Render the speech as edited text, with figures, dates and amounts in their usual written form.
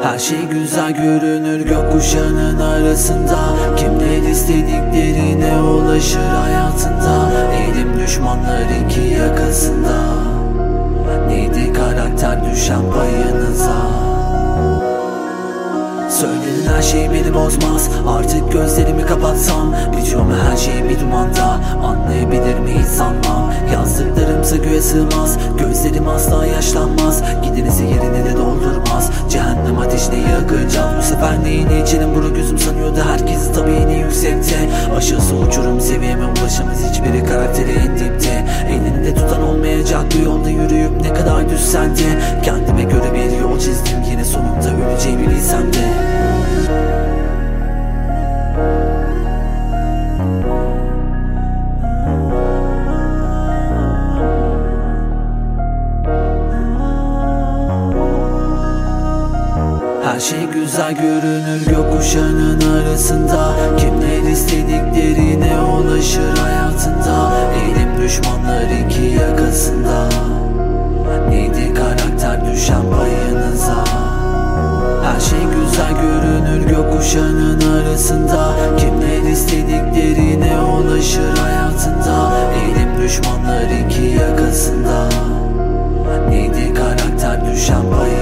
Her şey güzel görünür gökkuşağının arasında. Kimler istediklerine ulaşır hayatında. Eğilim düşmanlar iki yakasında. Neydi karakter düşen payınıza? Söylenen her şey beni bozmaz. Artık gözlerimi kapatsam, biliyorum her şey bir dumanda. Anlayabilir mi hiç sanmam. Yazdıklarımsa göğe sığmaz. Gözlerim asla yaşlanmaz. Gidinizi yerini de doldurmaz. Cehennem ateşine yakacağım. Bu sefer neyini içerim buru gözüm sanıyordu. Herkes tabi yine yüksekte. Aşağısı uçurum seviyeme ulaşamaz. Hiçbiri karakteri en dipte. Elinde tutan olmayacak bu yolda yürüyüp ne kadar düşsen de. Kendime göre bir yol çizdim. Yine sonunda öleceğimi bilsem de. Her şey güzel görünür gökkuşağının arasında. Kimler istediklerine ulaşır hayatında. Eğilim düşmanlar iki yakasında. Neydi karakter düşen payınıza? Her şey güzel görünür gökkuşağının arasında. Kimler istediklerine ulaşır hayatında. Eğilim düşmanlar iki yakasında. Neydi karakter düşen payınıza?